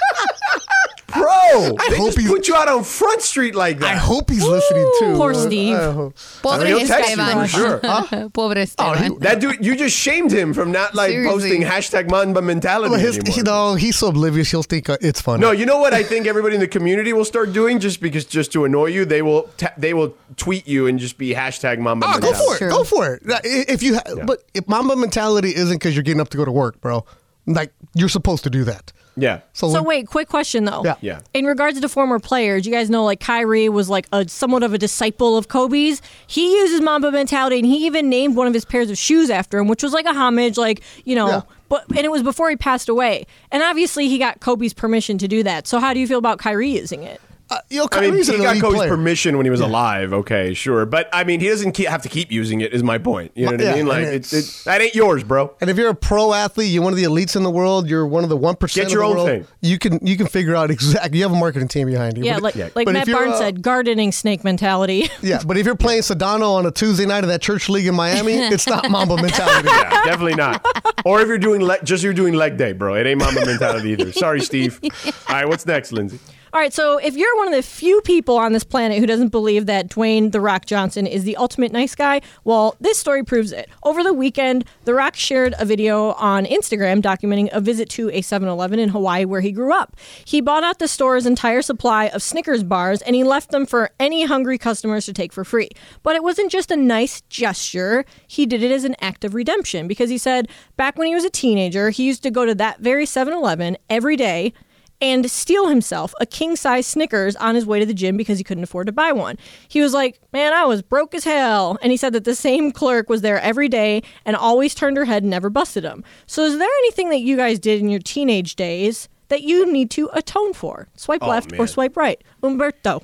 Bro, they hope just he- put you out on Front Street like that. I hope he's listening too. Poor Uh, Steve. I hope. Pobre He'll text you Esteban. for sure. Pobre Esteban. That dude, you just shamed him from not like Seriously. posting hashtag Mamba mentality Well, his, anymore. you know, he's so oblivious. He'll think uh, it's funny. No, you know what I think everybody in the community will start doing just because just to annoy you, they will ta- they will tweet you and just be hashtag Mamba Ah, go mentality. for it. True. Go for it. Like, i- If you, ha- but if Mamba mentality isn't because you're getting up to go to work, bro. Like you're supposed to do that. Yeah. So, So like, wait, quick question though. Yeah. Yeah. In regards to former players, you guys know like Kyrie was like a somewhat of a disciple of Kobe's. He uses Mamba mentality, and he even named one of his pairs of shoes after him, which was like a homage, like you know. Yeah. But and it was before he passed away, and obviously he got Kobe's permission to do that. So how do you feel about Kyrie using it? uh, you know, I mean, Kyrie's he an got elite Kobe's player. permission when he was alive. Okay, sure, but I mean, he doesn't ke- have to keep using it. Is my point. You know what Yeah, I mean? Like, and it's, it's- it, that ain't yours, bro. And if you're a pro athlete, you're one of the elites in the world. You're one of the one percent. Get your of the own world, thing. You can you can figure out exactly. You have a marketing team behind you. Yeah, But- like yeah. like But if Matt you're, Barnes uh, said, gardening snake mentality. yeah. But if you're playing Sedano on a Tuesday night of that church league in Miami, it's not Mamba mentality. Yeah, definitely not. Or if you're doing le- just you're doing leg day, bro. It ain't Mamba mentality either. Sorry, Steve. All right, what's next, Lindsay? All right, so if you're one of the few people on this planet who doesn't believe that Dwayne The Rock Johnson is the ultimate nice guy, well, this story proves it. Over the weekend, The Rock shared a video on Instagram documenting a visit to a seven eleven in Hawaii where he grew up. He bought out the store's entire supply of Snickers bars and he left them for any hungry customers to take for free. But it wasn't just a nice gesture. He did it as an act of redemption because he said back when he was a teenager, he used to go to that very seven eleven every day and steal himself a king-size Snickers on his way to the gym because he couldn't afford to buy one. He was like, man, I was broke as hell. And he said that the same clerk was there every day and always turned her head and never busted him. So is there anything that you guys did in your teenage days that you need to atone for? Swipe Oh, left or man. swipe right. Umberto.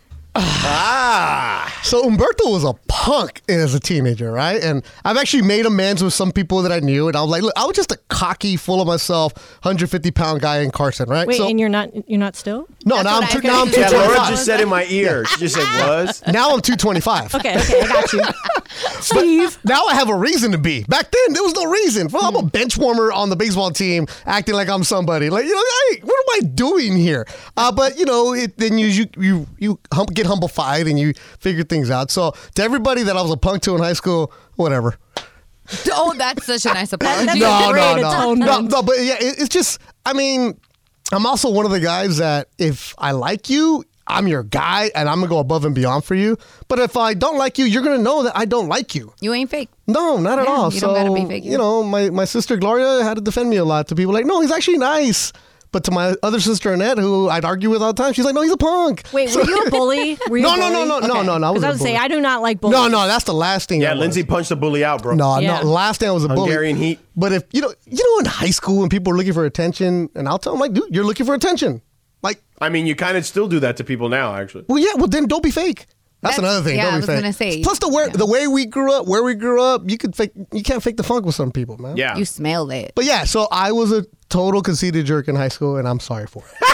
Ah, So Umberto was a punk as a teenager, right? And I've actually made amends with some people that I knew, and I was like, look, I was just a cocky, full of myself, one hundred fifty pound guy in Carson, right? Wait, so, and you're not you're not still? no, That's now I'm, what two, I now I'm figured. yeah. two Laura twenty-five. just said in my ear. She just said was. Now I'm two twenty-five. Okay, okay, I got you. Steve. Now I have a reason to be. Back then, there was no reason. Well, I'm a bench warmer on the baseball team, acting like I'm somebody. Like, you know, hey, what am I doing here? Uh, but you know, it, then you you you you hum, get humblified and you figure things out. So to everybody that I was a punk to in high school, whatever. Oh, that's such a nice apology. That's no, a great no, no, atonement. no, no. But yeah, it, it's just. I mean, I'm also one of the guys that if I like you, I'm your guy, and I'm gonna go above and beyond for you. But if I don't like you, you're gonna know that I don't like you. You ain't fake. No, not at Yeah, all. you so don't gotta be fake. you know, my my sister Gloria had to defend me a lot to people like, no, he's actually nice. But to my other sister Annette, who I'd argue with all the time, she's like, no, he's a punk. Wait, were you a bully? Were you No, a no, bully? no, no, no, no, no. I Because wasn't I a was say bully. I do not like bullies. No, no, that's the last thing. Yeah, I was. Lindsay punched the bully out, bro. No, Yeah. no. Last thing I was a bully. Hungarian heat. But if you know, you know, in high school when people are looking for attention, and I'll tell them like, dude, you're looking for attention. Like, I mean, you kind of still do that to people now, actually. well, yeah, well then don't be fake. That's, That's- another thing. yeah, don't I be was fake. gonna say, Plus the way yeah. the way we grew up, where we grew up, you could fake. You can't fake the funk with some people, man. Yeah. You smell it. But yeah, so I was a total conceited jerk in high school, and I'm sorry for it.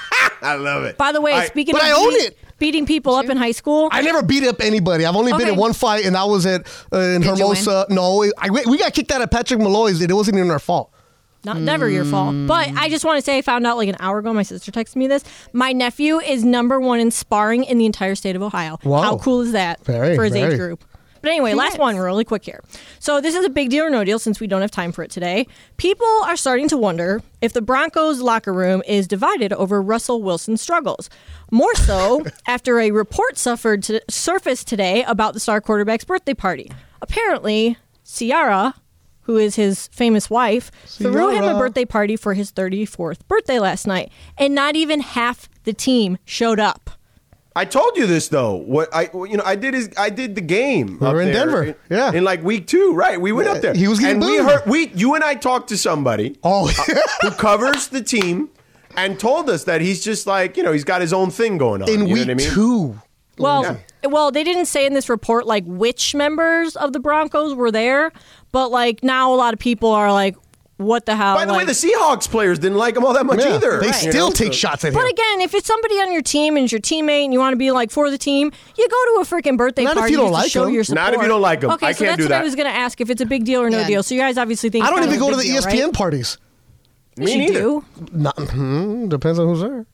I love it. By the way, I- speaking but of I own beat- it. beating people up in high school, I never beat up anybody. I've only been Okay. in one fight, and that was at uh, in Did you Hermosa. No, I, we got kicked out of Patrick Malloy's. It wasn't even our fault. not never your fault. But I just want to say I found out like an hour ago. My sister texted me this. My nephew is number one in sparring in the entire state of Ohio. Wow. How cool is that Very, for his very. age group? But anyway, last one really quick here. So this is a big deal or no deal since we don't have time for it today. People are starting to wonder if the Broncos locker room is divided over Russell Wilson's struggles. More so after a report suffered to surfaced today about the star quarterback's birthday party. Apparently, Ciara, who is his famous wife, threw him a Ciara. birthday party for his thirty-fourth birthday last night, and not even half the team showed up. I told you this though. What I, you know, I did is I did the game. We up were in there Denver, in- yeah. in like week two, right? We went Yeah, up there. he was getting and we booed. heard we you and I talked to somebody Oh, who covers the team and told us that he's just like you know he's got his own thing going on. in you week know what I mean? two. Well, well, they didn't say in this report like which members of the Broncos were there, but like now a lot of people are like, "What the hell?" By the way, like- the Seahawks players didn't like him all that much Yeah, either. they You still know? take shots at him. But again, if it's somebody on your team and it's your teammate and you want to be like for the team, you go to a freaking birthday Not if party you don't just to like show them. your support. Not if you don't like them. Okay, I so can't that's do what I that. was going to ask if it's a big deal or no Yeah. deal. So you guys obviously think I it's don't kind even of go a to the big E S P deal, N right? parties. Yes, Me you neither. do. Not, hmm, depends on who's there.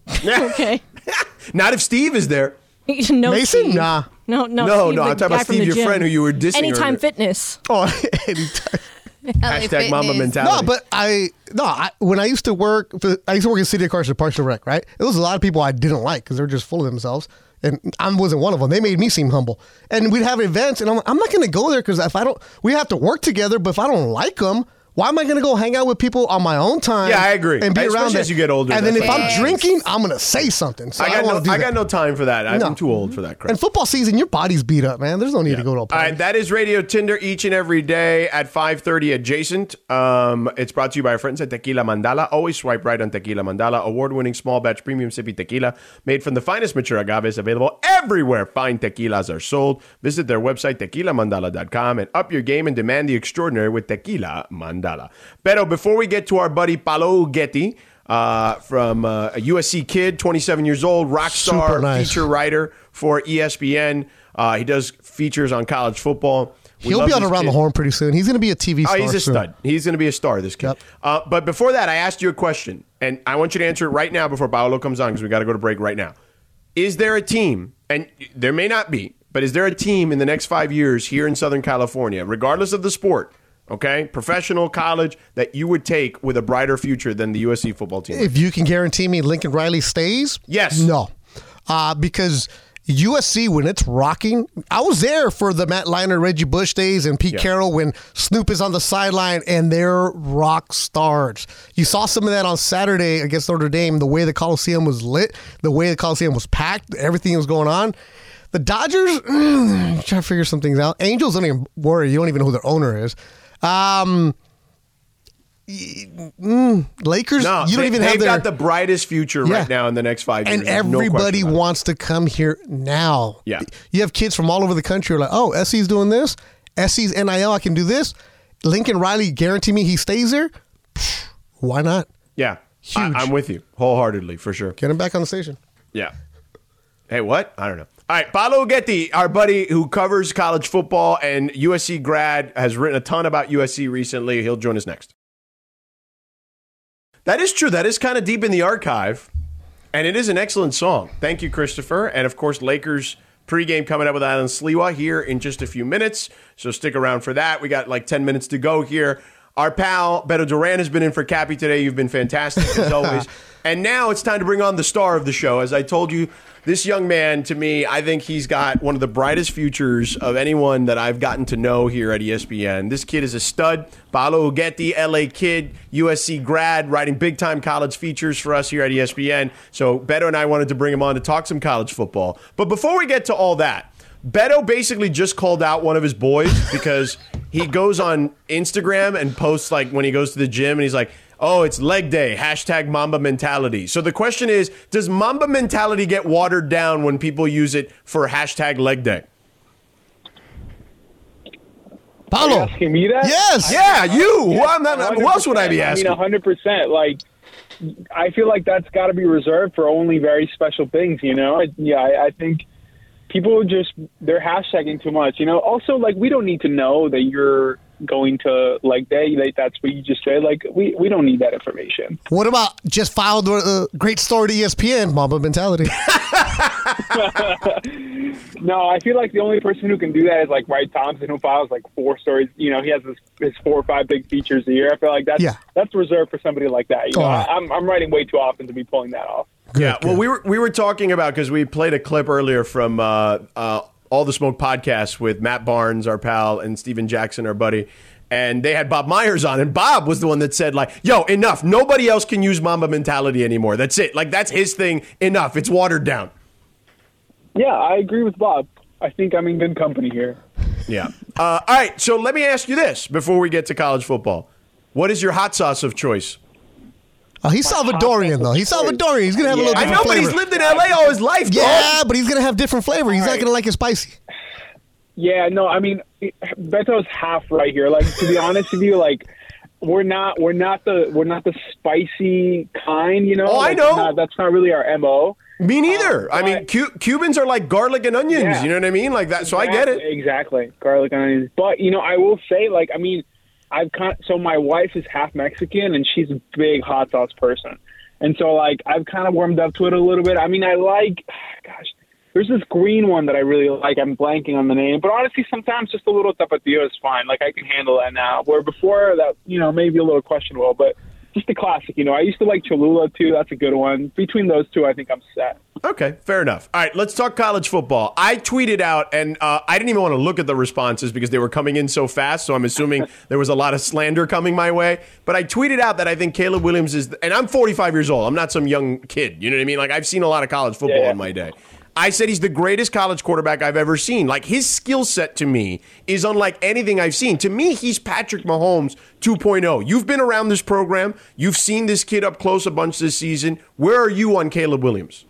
Okay. Not if Steve is there. no, Mason? Steve. Nah. No, no. No, Steve, no, the I'm talking guy about from Steve, the your gym. friend who you were dissing Anytime earlier. Fitness. Oh, anytime. Hashtag Mama Fitness. mentality. No, but I no. I, when I used to work, for, I used to work in City of Carson, Parks and Rec, right? There was a lot of people I didn't like because they were just full of themselves, and I wasn't one of them. They made me seem humble, and we'd have events, and I'm like, I'm not going to go there because if I don't, we have to work together. But if I don't like them, why am I going to go hang out with people on my own time? Yeah, I agree. And be Especially around as them? you get older, And then if that's I'm right. drinking, I'm going to say something. So I, I got don't no, want to do I that. got no time for that. I'm No. too old for that crap. And football season, your body's beat up, man. There's no need to go to a All party. right, that is Radio Tinder each and every day at five thirty adjacent. Um, it's brought to you by our friends at Tequila Mandala. Always swipe right on Tequila Mandala. Award-winning small batch premium sippy tequila made from the finest mature agaves, available everywhere fine tequilas are sold. Visit their website, tequila mandala dot com, and up your game and demand the extraordinary with Tequila Mandala. Pero before we get to our buddy Paolo Getty, uh, from uh, a U S C kid, twenty-seven years old, rock star, Super nice. feature writer for E S P N. Uh, he does features on college football. We He'll love be on this Around kid. the Horn pretty soon. He's going to be a T V Oh, star he's a soon. stud. He's going to be a star, this kid. Yep. Uh, but before that, I asked you a question, and I want you to answer it right now before Paolo comes on because we got to go to break right now. Is there a team, and there may not be, but is there a team in the next five years here in Southern California, regardless of the sport, okay, professional, college, that you would take with a brighter future than the U S C football team? If you can guarantee me Lincoln Riley stays, Yes. no, uh, because U S C when it's rocking, I was there for the Matt Leinart, Reggie Bush days, and Pete Yeah. Carroll when Snoop is on the sideline, and they're rock stars. You saw some of that on Saturday against Notre Dame. The way the Coliseum was lit, the way the Coliseum was packed, everything was going on. The Dodgers, mm, trying to figure some things out. Angels don't even worry. You don't even know who their owner is. Um, mm, Lakers, No, you don't they, even they've have their. got the brightest future Yeah. right now in the next five years. and There's no question everybody about it. wants to come here now. Yeah. You have kids from all over the country who are like, oh, S C's doing this. S C's N I L, I can do this. Lincoln Riley, guarantee me he stays there. Pfft, why not? Yeah, Huge. I, I'm with you wholeheartedly, for sure. Get him back on the station. Yeah. Hey, what? I don't know. All right, Paolo Getty, our buddy who covers college football and U S C grad, has written a ton about U S C recently. He'll join us next. That is true. That is kind of deep in the archive, and it is an excellent song. Thank you, Christopher. And, of course, Lakers pregame coming up with Alan Sliwa here in just a few minutes. So stick around for that. We got like ten minutes to go here. Our pal, Beto Duran, has been in for Cappy today. You've been fantastic, as always. And now it's time to bring on the star of the show. As I told you, this young man, to me, I think he's got one of the brightest futures of anyone that I've gotten to know here at E S P N. This kid is a stud. Paolo Uggetti, L A kid, U S C grad, writing big-time college features for us here at E S P N. So Beto and I wanted to bring him on to talk some college football. But before we get to all that, Beto basically just called out one of his boys because he goes on Instagram and posts like when he goes to the gym and he's like, oh, it's leg day, hashtag Mamba mentality. So the question is, does Mamba mentality get watered down when people use it for hashtag leg day? Paulo. Are you asking me that? Yes. Yeah, you. Yes, Who, I'm not, who else would I be asking? I mean, one hundred percent. Like, I feel like that's got to be reserved for only very special things, you know? I, yeah, I, I think people just, they're hashtagging too much, you know? Also, like, we don't need to know that you're going to leg day. Like, that's what you just said. Like, we, we don't need that information. What about just filed a uh, great story to E S P N, Mamba mentality? No, I feel like the only person who can do that is like Wright Thompson, who files like four stories. You know, he has his, his four or five big features a year. I feel like that's Yeah. that's reserved for somebody like that. You know, All right. I, I'm I'm writing way too often to be pulling that off. Yeah, well, we were we were talking about, because we played a clip earlier from uh, uh, All the Smoke podcast with Matt Barnes, our pal, and Steven Jackson, our buddy. And they had Bob Myers on, and Bob was the one that said, like, yo, enough. Nobody else can use Mamba mentality anymore. That's it. Like, that's his thing. Enough. It's watered down. Yeah, I agree with Bob. I think I'm in good company here. Yeah. Uh, all right, so let me ask you this before we get to college football. What is your hot sauce of choice? Oh, he's Salvadorian, though. He's Salvadorian. He's going to have a little Yeah. I different know, but flavor. he's lived in L A all his life, dog. Yeah, but he's going to have different flavor. He's not going to like it spicy. Yeah, no, I mean, Beto's half right here. Like, to be honest with you, like, we're not we're not the we're not the spicy kind, you know. Oh, I Like, know. Not, that's not really our M O. Me neither. Um, I mean, but- Cu- Cubans are like garlic and onions. Yeah. You know what I mean? Like that. So I get it. Exactly, garlic and onions. But you know, I will say, like, I mean, I've kind so my wife is half Mexican and she's a big hot sauce person, and so like I've kind of warmed up to it a little bit. I mean, I like, gosh, there's this green one that I really like. I'm blanking on the name, but honestly, sometimes just a little tapatio is fine. Like I can handle that now. Where before that, you know, maybe a little questionable, but just a classic. You know, I used to like Cholula too. That's a good one. Between those two, I think I'm set. Okay, fair enough. All right, let's talk college football. I tweeted out, and uh, I didn't even want to look at the responses because they were coming in so fast, so I'm assuming there was a lot of slander coming my way. But I tweeted out that I think Caleb Williams is, and I'm forty-five years old. I'm not some young kid. You know what I mean? Like, I've seen a lot of college football Yeah, yeah. in my day. I said he's the greatest college quarterback I've ever seen. Like, his skill set to me is unlike anything I've seen. To me, he's Patrick Mahomes two point oh. You've been around this program. You've seen this kid up close a bunch this season. Where are you on Caleb Williams?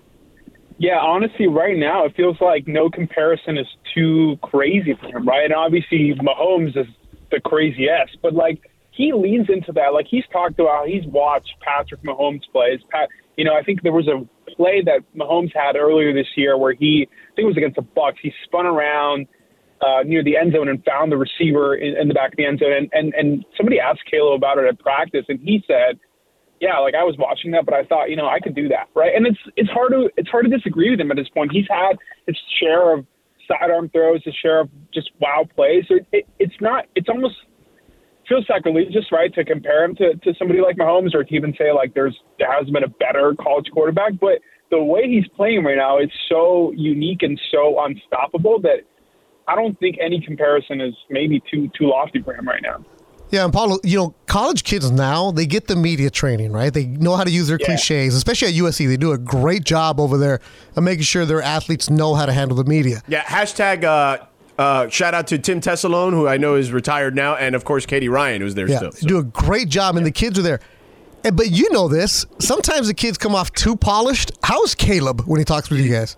Yeah, honestly, right now it feels like no comparison is too crazy for him, right? And obviously, Mahomes is the craziest, but like he leans into that. Like he's talked about, he's watched Patrick Mahomes plays. Pat, you know, I think there was a play that Mahomes had earlier this year where he, I think it was against the Bucks. He spun around uh, near the end zone and found the receiver in, in the back of the end zone. And, and and somebody asked Caleb about it at practice, and he said, yeah, like I was watching that, but I thought, you know, I could do that, right? And it's it's hard to it's hard to disagree with him at this point. He's had his share of sidearm throws, his share of just wow plays. So it, it, it's not it's almost feels sacrilegious, right, to compare him to, to somebody like Mahomes, or to even say like there's there hasn't been a better college quarterback. But the way he's playing right now is so unique and so unstoppable that I don't think any comparison is maybe too too lofty for him right now. Yeah, and Paulo, you know, college kids now, they get the media training, right? They know how to use their Yeah. cliches, especially at U S C. They do a great job over there of making sure their athletes know how to handle the media. Yeah, hashtag uh, uh, shout out to Tim Tessalone, who I know is retired now, and of course Katie Ryan, who's there Yeah, still. they So. do a great job, and the kids are there. And, but you know this, sometimes the kids come off too polished. How's Caleb when he talks with you guys?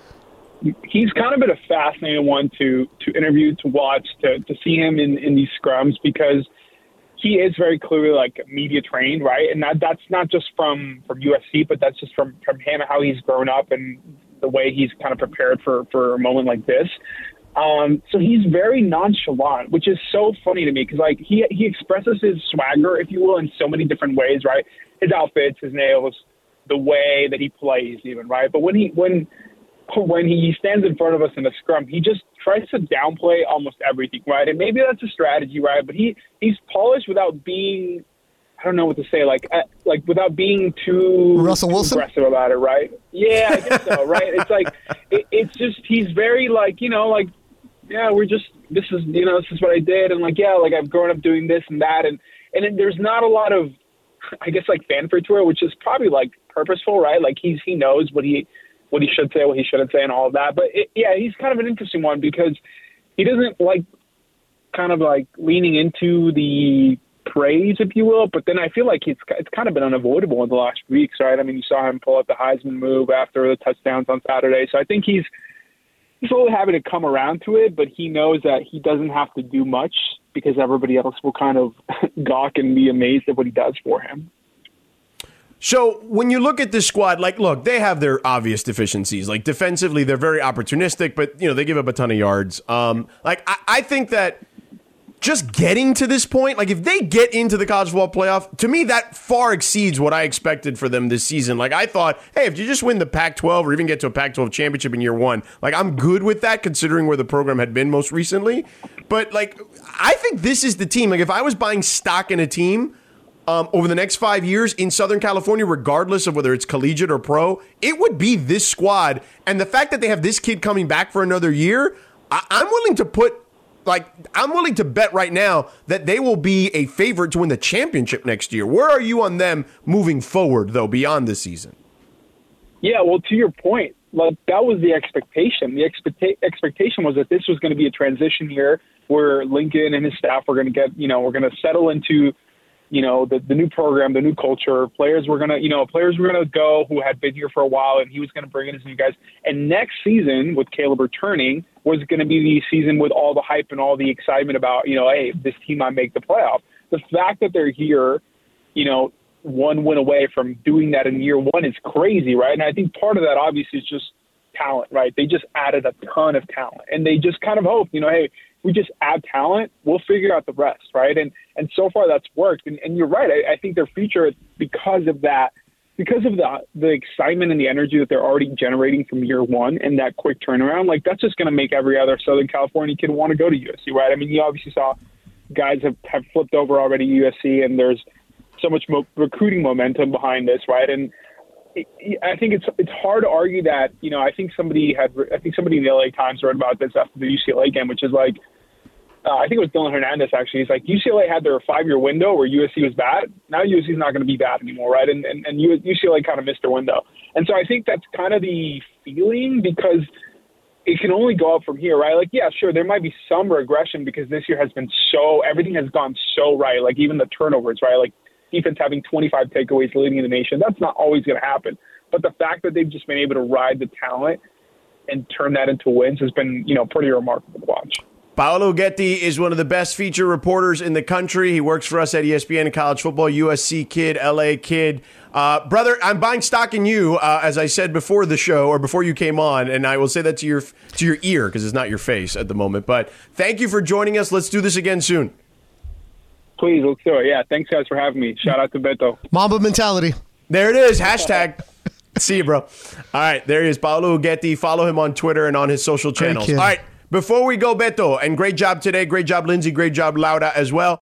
He's kind of been a fascinating one to to interview, to watch, to, to see him in, in these scrums, because he is very clearly like media trained, right? And that, that's not just from, from U S C, but that's just from, from him, how he's grown up and the way he's kind of prepared for, for a moment like this. Um, so he's very nonchalant, which is so funny to me because like he he expresses his swagger, if you will, in so many different ways, right? His outfits, his nails, the way that he plays, even, right? But when he when when he stands in front of us in a scrum, he just tries to downplay almost everything, right? And maybe that's a strategy, right? But he, he's polished without being, I don't know what to say, like uh, like without being too, Russell too Wilson? aggressive about it, right? Yeah, I guess so, right? It's like, it, it's just, he's very like, you know, like, yeah, we're just, this is, you know, this is what I did. And like, yeah, like I've grown up doing this and that. And, and it, there's not a lot of, I guess, like fanfare to it, which is probably like purposeful, right? Like he's, he knows what he, what he should say, what he shouldn't say and all of that. But it, yeah, he's kind of an interesting one because he doesn't like kind of like leaning into the praise, if you will. But then I feel like it's, it's kind of been unavoidable in the last weeks, right? I mean, you saw him pull up the Heisman move after the touchdowns on Saturday. So I think he's, he's slowly having to come around to it, but he knows that he doesn't have to do much because everybody else will kind of gawk and be amazed at what he does for him. So when you look at this squad, like, look, they have their obvious deficiencies. Like defensively, they're very opportunistic, but you know they give up a ton of yards. Um, like I, I think that just getting to this point, like if they get into the college football playoff, to me that far exceeds what I expected for them this season. Like I thought, hey, if you just win the Pac twelve or even get to a Pac twelve championship in year one, like I'm good with that considering where the program had been most recently. But like I think this is the team. Like if I was buying stock in a team um, over the next five years in Southern California, regardless of whether it's collegiate or pro, it would be this squad. And the fact that they have this kid coming back for another year, I- I'm willing to put Like, I'm willing to bet right now that they will be a favorite to win the championship next year. Where are you on them moving forward, though, beyond this season? Yeah, well, to your point, like that was the expectation. The expecta- expectation was that this was going to be a transition year where Lincoln and his staff were going to get, you know, we're going to settle into, you know, the, the new program, the new culture. Players were going to, you know, players were going to go who had been here for a while, and he was going to bring in his new guys. And next season, with Caleb returning, was going to be the season with all the hype and all the excitement about, you know, hey, this team might make the playoff. The fact that they're here, you know, one win away from doing that in year one is crazy, right? And I think part of that obviously is just talent, right? They just added a ton of talent, and they just kind of hope, you know, hey, we just add talent, we'll figure out the rest, right? And and so far that's worked. And, and you're right. I, I think their future, because of that, because of the the excitement and the energy that they're already generating from year one and that quick turnaround, like that's just going to make every other Southern California kid want to go to U S C, right? I mean, you obviously saw guys have, have flipped over already to U S C, and there's so much mo- recruiting momentum behind this, right? And it, I think it's it's hard to argue that, you know, I think somebody had, I think somebody in the L A Times wrote about this after the U C L A game, which is like, Uh, I think it was Dylan Hernandez, actually. He's like, U C L A had their five-year window where U S C was bad. Now U S C is not going to be bad anymore, right? And, and, and U C L A kind of missed their window. And so I think that's kind of the feeling, because it can only go up from here, right? Like, yeah, sure, there might be some regression because this year has been so – everything has gone so right. Like, even the turnovers, right? Like, defense having twenty-five takeaways leading the nation, that's not always going to happen. But the fact that they've just been able to ride the talent and turn that into wins has been, you know, pretty remarkable to watch. Paolo Getty is one of the best feature reporters in the country. He works for us at E S P N in college football, U S C kid, L A kid. Uh, brother, I'm buying stock in you, uh, as I said before the show or before you came on, and I will say that to your to your ear because it's not your face at the moment. But thank you for joining us. Let's do this again soon. Please, let's do it. Yeah, thanks, guys, for having me. Shout out to Beto. Mamba mentality. There it is. Hashtag. See you, bro. All right, there he is, Paolo Getty. Follow him on Twitter and on his social channels. All right, before we go, Beto, and great job today. Great job, Lindsay. Great job, Laura, as well.